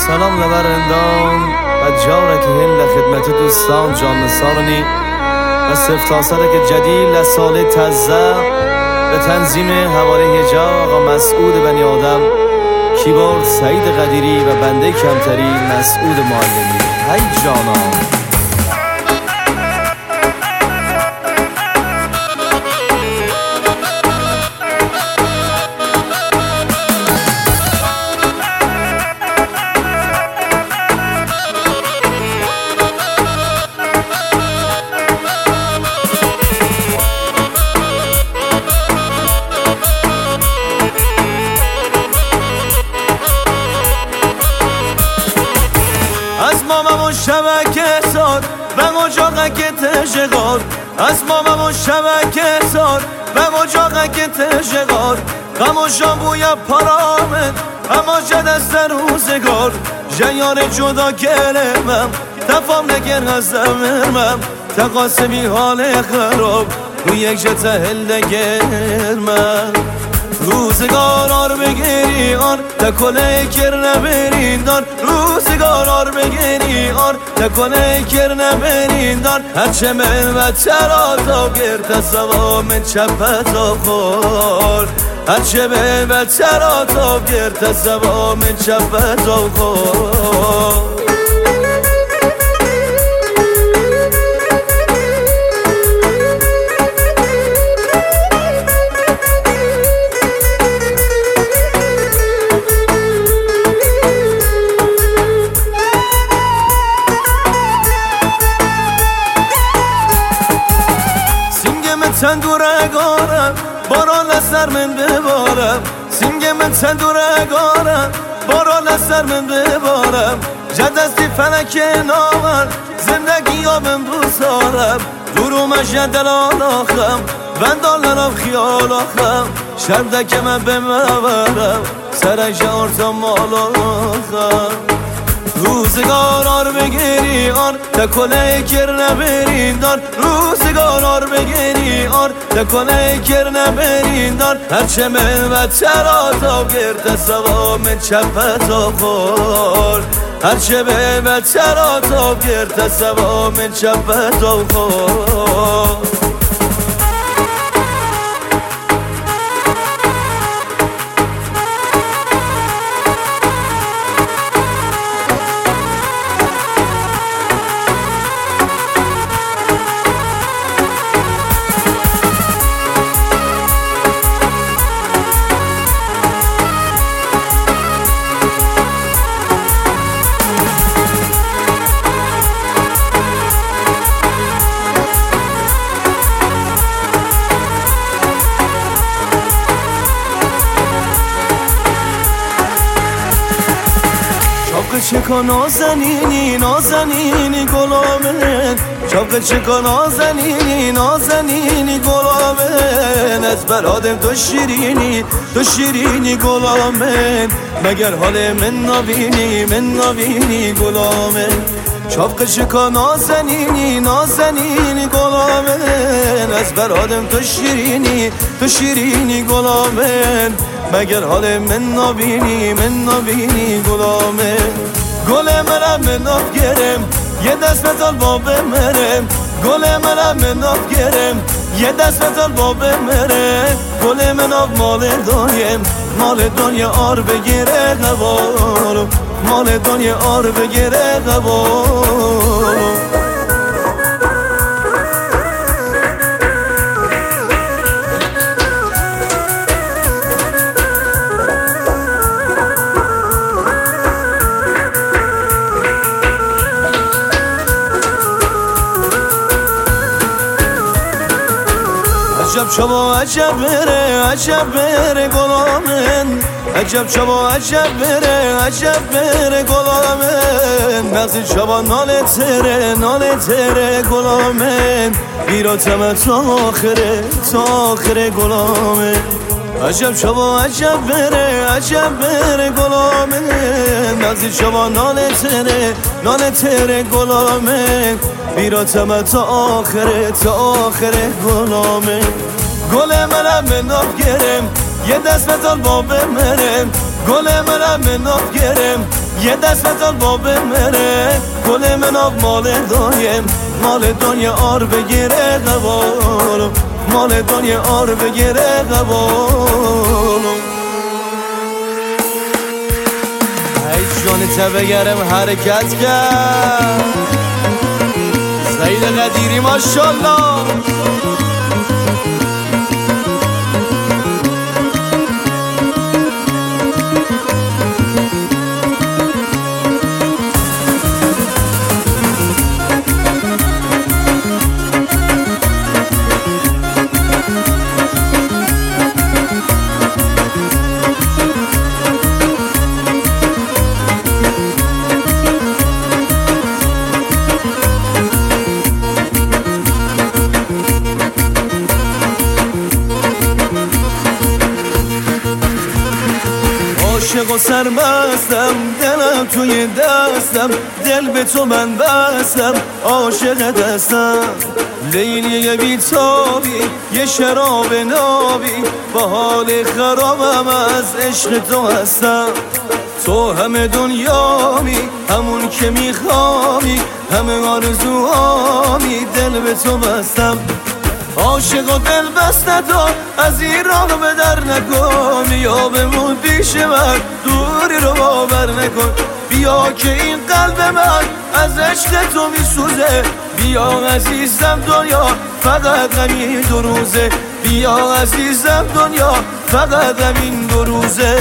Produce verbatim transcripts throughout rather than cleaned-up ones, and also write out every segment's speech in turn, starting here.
سلام لبرندان و جاره که هل خدمت دوستان جان سارنی و سفتاسر که جدید لسال تزه به تنظیم حواله هجا آقا مسعود بنی آدم، کیبورد سعید قدیری و بنده کمتری مسعود معلمی. هی جانا از مامم و شبکه سار و مجاقه که تشغار، از مامم و شبکه سار و مجاقه که تشغار، غم و شامبوی پرامه اما جدست روزگار، جیار جدا کلمم تفام نگر از زمرمم، تقاسمی حال خراب رو یک جت هل گرمم، روزگار آر بگیری آر تکله کر نبرین دار، روزگار آر بگیری آر تکله کر نبرین دار، هرچه من و چراتا گرد سوا من چپتا خور، هرچه من و چراتا گرد سوا من چپتا خور. تندوره گارم بارا لسر من ببارم، سینگ من تندوره گارم بارا لسر من ببارم، جدستی فلک ناور زندگی ها من بسارم، دروم جدلان آخم وندالنم خیال آخم، شرده من بمورم سرش آرتا مال آخم، روزگار آر بگیری آر تکله کر نبرین دار، روزگار آر بگیری آر تکله کر نبرین دار، هرچه من و چراتا گرد سوا من چپتا خور، هرچه من و چراتا گرد سوا من چپتا خور. چکا نازنینی نازنینی گلامن، چاق چکا نازنینی نازنینی گلامن، از برادم تو شیرینی تو شیرینی گلامن، مگر حال من نبینی من نبینی گلامن، چاق چکا نازنینی نازنینی گلامن، از برادم تو شیرینی تو شیرینی گلامن، مگر حال من نبینی من نبینی گلامن، گل منم من ناف گرم یه دست بزال با بمرم، گل منم من ناف گرم یه دست بزال با بمرم، گل منم مال دنیم مال دنیا آر بگیره قبارم، مال دنیا آر بگیره قبارم. عجب شبا عجب بره عجب بره گلامن، عجب شبا عجب بره عجب بره گلامن، مغزی شبا ناله تره ناله تره گلامن، بیراتم تا آخره تا آخره گلامن، عجب شبا عجب بره عجب بره گلامن، مغزی شبا ناله تره ناله تره گلامن، بیراتم تا آخره تا آخره گلامه، گل منم من ناف گرم یه دست بزال با بمرم، گل منم من ناف گرم یه دست از باب منه گل من آب مال دایم مال دنیا آر بگیره قبالم مال دنیا آر بگیره قبالم ای جان تبگرم حرکت کرد سعید قدیری ماشالله عاشق و سرمستم دلم توی دستم دل به تو من بستم عاشق دستم لیلی بیتابی یه شراب نابی با حال خرابم از عشق تو هستم تو همه دنیامی همون که میخوامی همه آرزوهامی دل به تو بستم عاشق و دل بسته تو از ایران به در نکن بیا بمون پیش من دوری رو باور نکن بیا که این قلب من از عشق تو میسوزه بیا عزیزم دنیا فقط همین دو روزه بیا عزیزم دنیا فقط همین دو روزه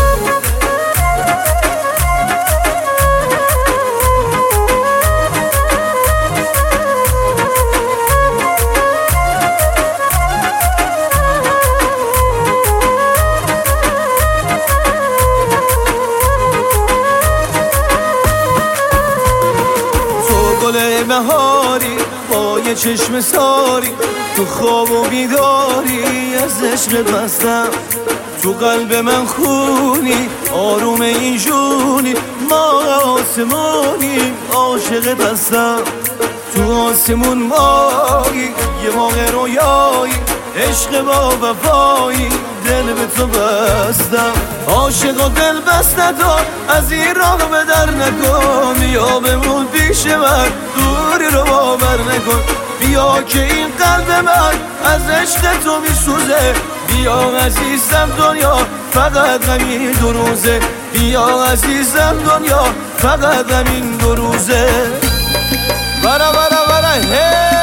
گل بهاری با یه چشم ساری تو خواب و بیداری از عشق بستم تو قلب من خونی آروم این جونی ما آسمونی عاشق بستم تو آسمون مایی یه موقع رویایی عشق با وفایی دل به تو بستم عاشق و دل بسته تو از این راه به در نکن بیا بمون پیش من دوری رو باور نکن بیا که این قلب من از عشق تو میسوزه بیا عزیزم دنیا فقط همین دو روزه بیا عزیزم دنیا فقط همین دو روزه برا برا برا هی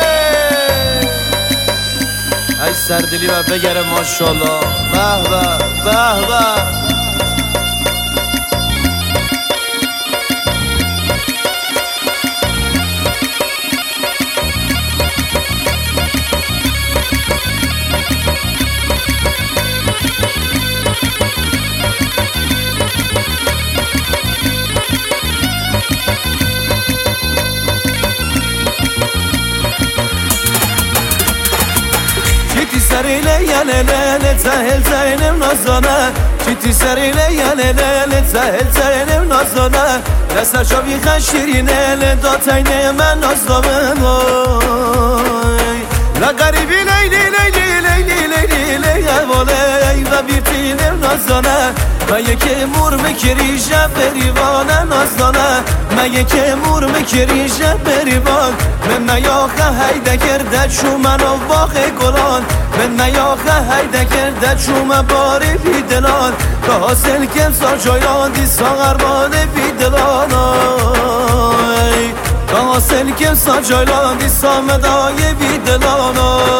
ای سردلی و بگره ماشالله به به به به سریله یله لله تهل زینم نازانه چیتی سریله یله لله تهل زینم نازانه دستر شابی خشیرینه لداتینه من نازدامن وای لقریبی لیلی لیلی لیلی لیلی لیلی والی و بیرتینم نازانه مگه که مور مکری شب بریوانه نازدانه مگه که مور مکری شب بریوان من نیاخه هیده کرده چو منو باخ گلان من نیاخه هیده کرده چو من باری بی دلان که حاصل کم سا جایان دی ساغر بانه بی دلان که حاصل کم سا جایان دی سامدای بی دلان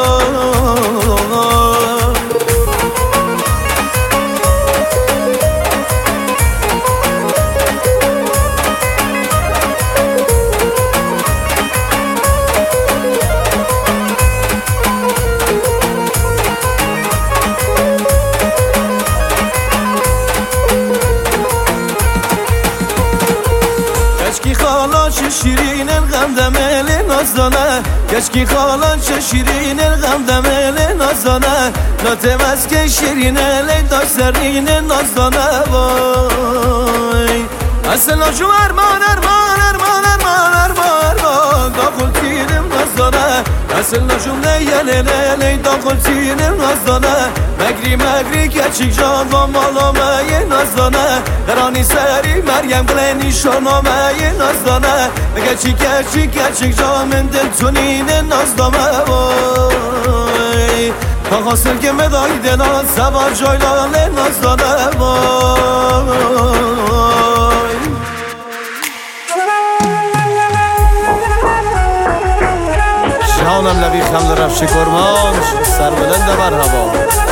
کشکی خالا چه شیرین غم دمل نازدانه کشکی خالا چه شیرین غم دمل نازدانه ناتمز که شیرینه لیداش سرین نازدانه وای اصلا جو ارمان ارمان ارمان ارمان ارمان ارمان داخل تیرم نازدانه اصلا جو لیله لیله داخل تیرم نازدانه مگری مگری کچیک جان با مالامه یه نازدانه درانی سری مریم گلنی شانامه یه نازدانه مگه چی کچیک کچیک جان من دل تونینه نازدامه وای تا خواستم که مدای دلان سوار جایلانه نازدانه وای جانم لبی خمد رفش کرمان سر بلند بر هوا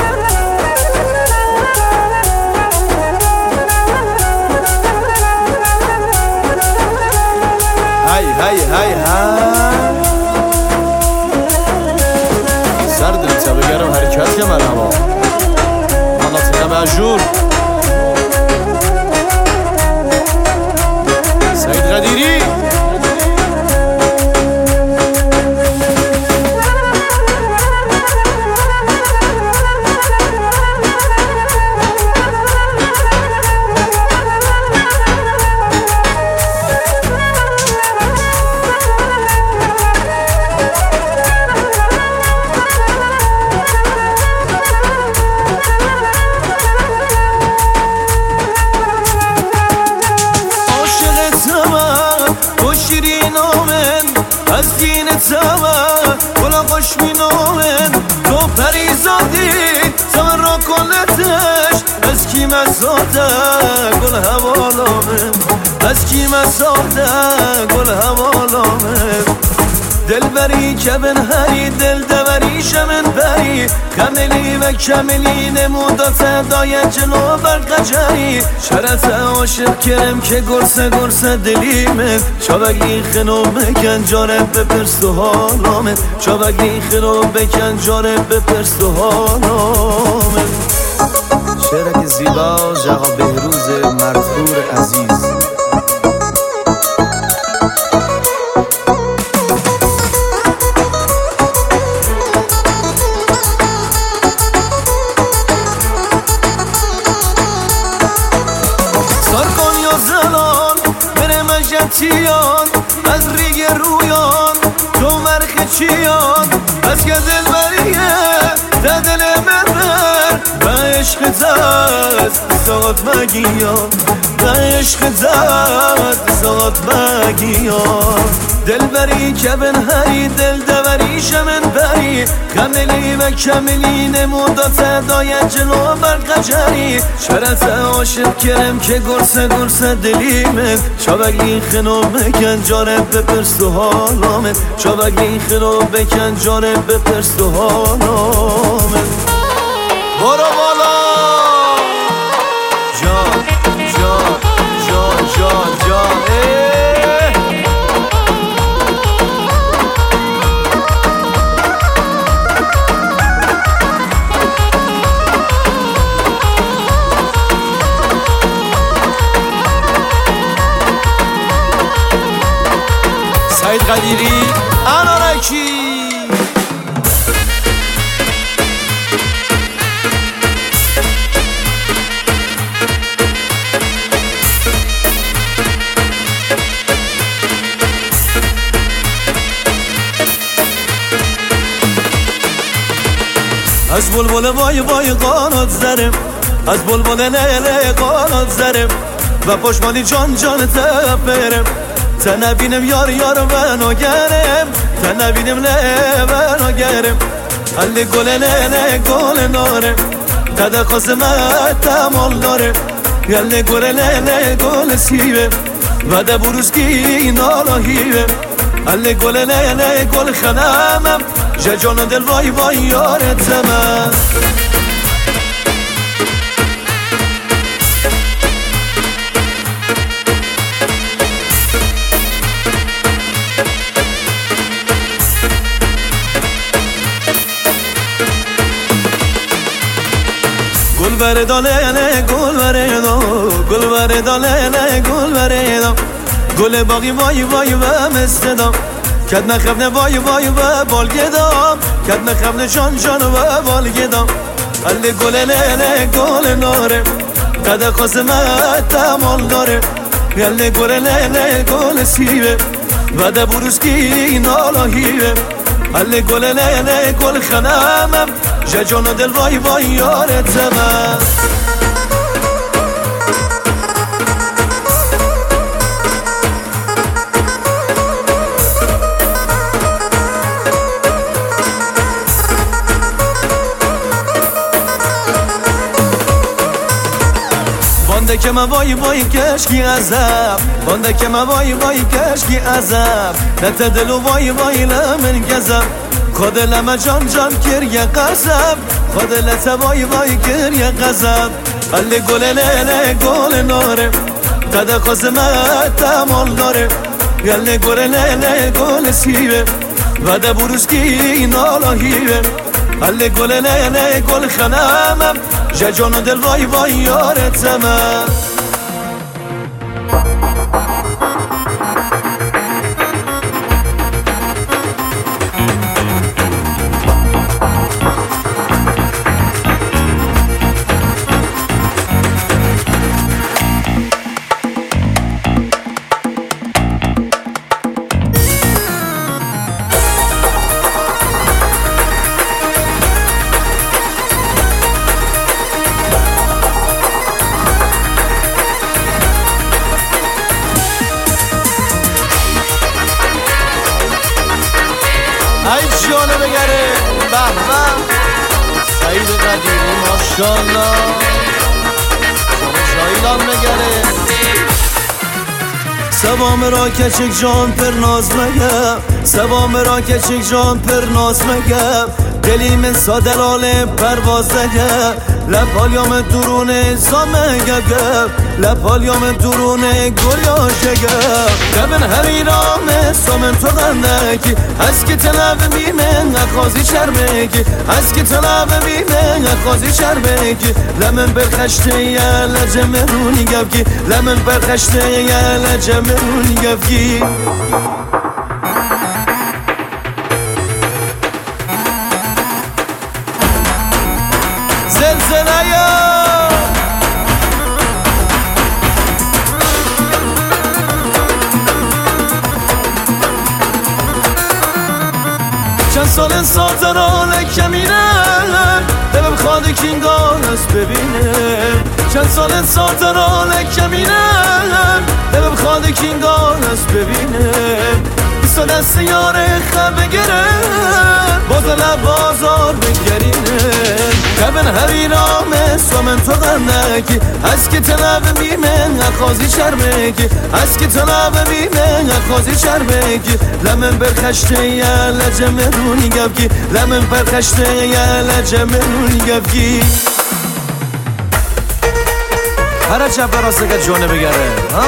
هی هی هی هی سر دلتا بگرم حرکت که مرحبا مناطق مجور سید قدیری از دین تمام گلا خوش مینامن تو پریزادی زمن را کلتش از کی مساده گل حوالامن از کی مساده گل حوالامن دل بری که بن هری دل دوری شمن بری کملی و کملی نمودات دای جلو برقجری شرط عاشق کرم که گرسه گرسه دلیمت چابگی خنو بکن جاره بپرس و حالامت چابگی خنو بکن جاره بپرس و حالامت شعرک زیبا جغا بهروز مرتور عزیز تیان از ریگ رویان تو مرخ چیان از که دل بریه ده دل من بر به عشق دست ساعت مگیان به عشق دست ساعت مگیان دل بری که بن هری دل دوری شمن بری کملی و کملی نمودات دای جلو برقجری شرط عاشق کرم که گرسه گرسه دلیمت چابگی خنو بکن جاره بپرس و حالامت چابگی خنو بکن جاره بپرس و حالامت برو بالا جان جان جان جان جان سید قدیری انارکی از بلبل وای وای قانات زرم از بلبل لیلی قانات زرم و پشمانی جان جان تپرم تا نبینم یار یار منو گرم تا نبینم له منو گرم علی گل نه نه گل نارم تا دخواست من تمال دارم علی گل نه نه گل سیبم و ده بروز کی نالا هیبم علی گل نه نه گل خنمم جان دل وای وای یارتمم گل بردانه نه گل بردان گل بردانه نه گل بردان گل باقی وای وای و مستدام کد نخبنه وای وای و بالگدام کد نخبنه جان جان و بالگدام علی گل نه نه گل ناره قد خواست من تمال داره علی گل نه نه گل سیبه و ده بروز کی نالا هیبه هل گل لیل گل خنمم جان و دل وای وای یارتمم بانده که ما وای وای کشکی عذاب بانده که ما وای وای کشکی عذاب نت دلو وای وای لمن گذب خود لما جان جان کریه قذب خود لتا وای وای کریه قذب علی گل لیل گل ناره قد قسمت تمال داره علی گل لیل گل سیوه وده بروسکی نالا هیوه علی گل لیل گل خنمم جان و دل وای وای یارتمم ای جانه بگره به به سعید قدیری ماشالله جانه شایلان بگره سوام را کچک جان پر ناز مگم سوام را کچک جان پر ناز مگم دلی من سادلال پرواز نگم لپالیام درونه سامه گگم لپالیام درونه گریا شگم دبن همیرام سامن تو غندکی از که تلاب میمن اخوازی شرمکی از که تلاب میمن اخوازی شرمکی لمن برخشته یا لجم رونی گفکی لمن برخشته یا لجم رونی گفکی زلزله یا چند سال ساتران کمینم دلم خواد کینگان است ببینم چند سال ساتران کمینم دلم خواد کینگان است ببینم بیست دست یاره خب بگرم باز بازار بگرینم کبن هریرام سومن تو غندکی از که تلاب میمن اخوازی شرمکی از که تلاب میمن اخوازی شرمکی لمن برخشته یا لجم رونی گفکی لمن برخشته یا لجم رونی گفکی هر چه براسه که جانه بگره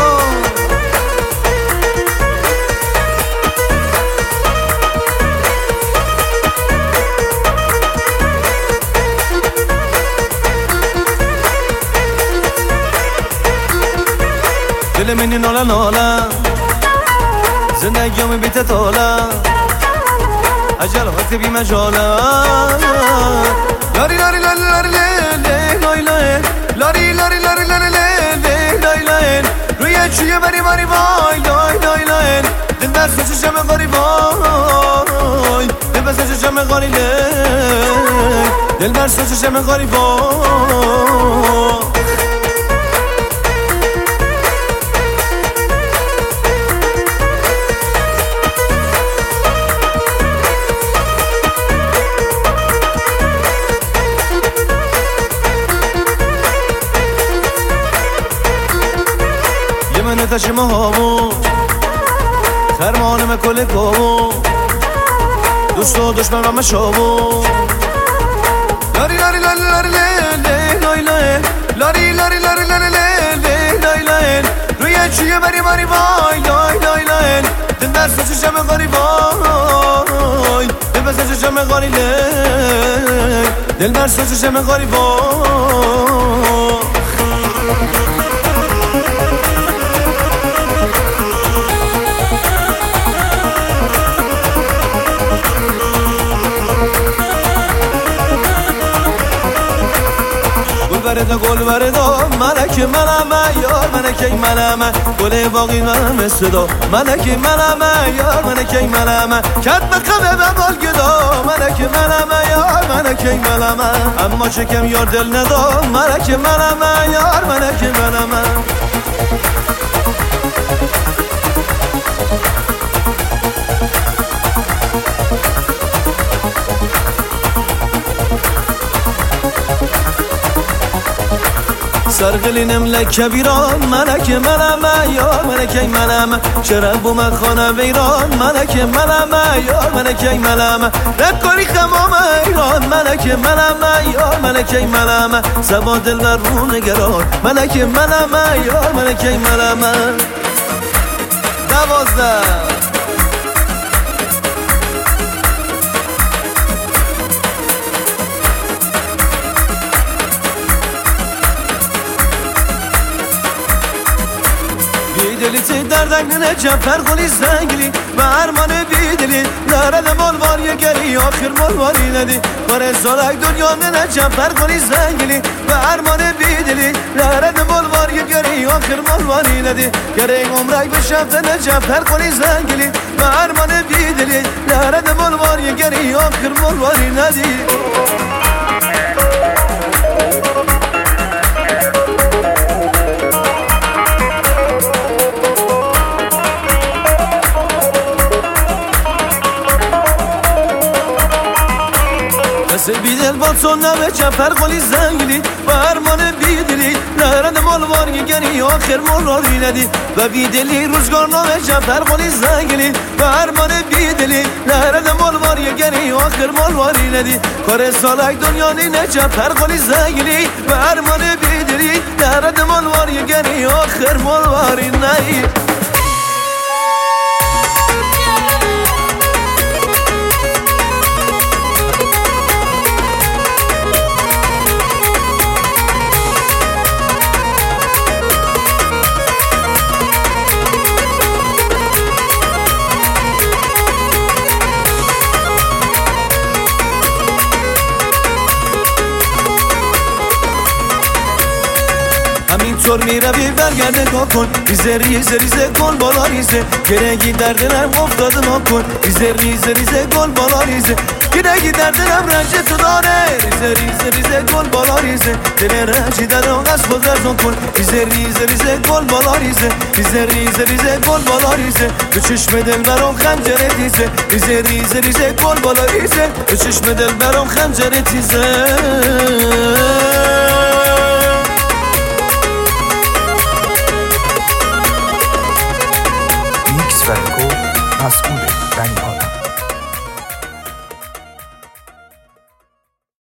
دل منی نالا نالا زندگیام بیت تالا اجل وقت بی مجالا لاری لاری لاری لاری لاری لاری لاری لاری لاری لاری لاری لاری روی چیه بری بری وای لای لای لای دل بر سوچ شم غاری وای دل بر سوچ شم غاری لای دل بر سوچ شم غاری وای من تشم هامو خرمانم کل کامو دوست و دشمن و مشامو لاری لاری لاری لاری لاری لاری لاری لاری لاری لاری لاری لاری روی چیه بری بری وای لای لای لای دل بر سوچ شم غاری وای دل بر سوچ شم غاری لای دل بر سوچ شم غاری وای برد گل برد ملک منم یار ملک منم گل باقی منم صدا ملک منم یار ملک منم کد بخمه به بال گدا ملک منم یار ملک منم اما شکم یار دل ندا ملک منم یار ملک منم سرقلینم لکبیران ملک منم یار ملک منم شرب من خانه ویران ملک منم یار ملک منم نکاری خمام ایران ملک منم یار ملک منم سبا دل بر رو نگران ملک منم یار ملک منم دوازده بیدلی دردن نه جفر گلی زنگلی و ارمان بیدلی دارد مال واری گری آخر مال واری ندی باره سالک دنیا نه جفر گلی زنگلی و ارمان بیدلی دارد مال واری گری آخر مال واری ندی گره عمرک بشفت نه جفر گلی زنگلی و ارمان بیدلی دارد مال واری گری آخر مال واری ندی بیدل با تو نوه جفر گلی زنگلی و ارمان بیدلی لهرد مالواری گری آخر مالواری ندی و بیدلی روزگار نوه جفر گلی زنگلی و ارمان بیدلی لهرد مالواری گری آخر مالواری ندی کار سالک دنیا نینه جفر گلی زنگلی و ارمان بیدلی لهرد مالواری گری آخر مالواری ندی همینطور میروی برگرد نگاه کن ریزه ریزه ریزه گل بالا ریزه گرگی در دلم افتاده ما کن ریزه ریزه ریزه گل بالا ریزه گرگی در دلم رنج تو داره ریزه ریزه ریزه گل بالا ریزه دل رنجی در آن از خود رزون کن ریزه ریزه ریزه گل بالا ریزه ریزه ریزه ریزه گل بالا ریزه تو چشم دل برام خنجر تیزه ریزه ریزه ریزه گل بالا ریزه تو چشم دل برام خنجر تیزه مسئول